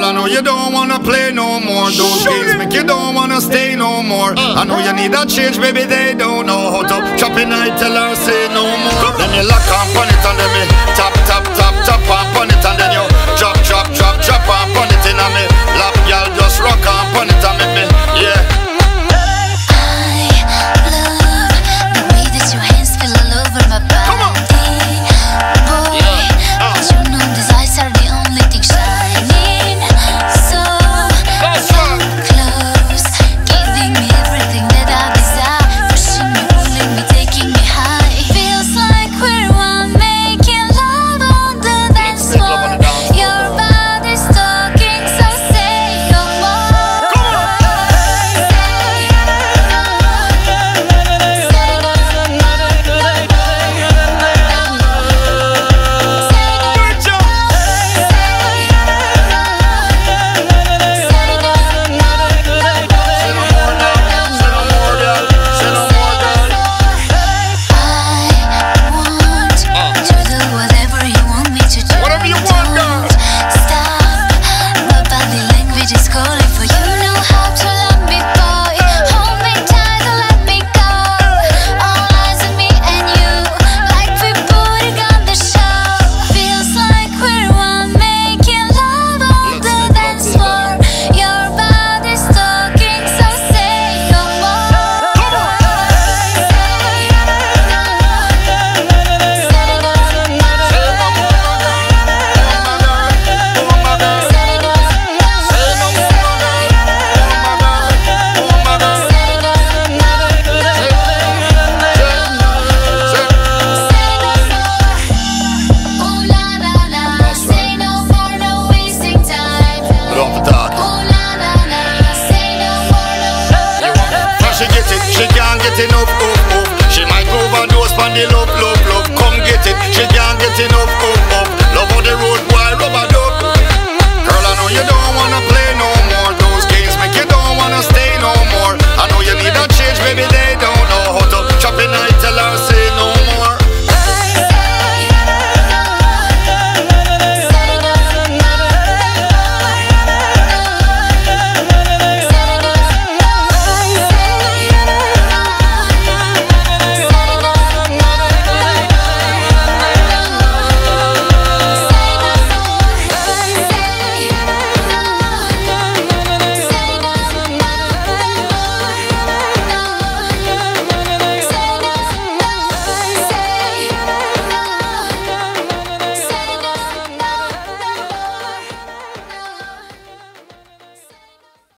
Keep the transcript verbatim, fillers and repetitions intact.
I know you don't wanna play no more. Those games make you don't wanna stay no more. I know you need a change, baby, they don't know how to chop in. I tell her say no more. Then you lock up on it and then me tap, tap, tap, tap up.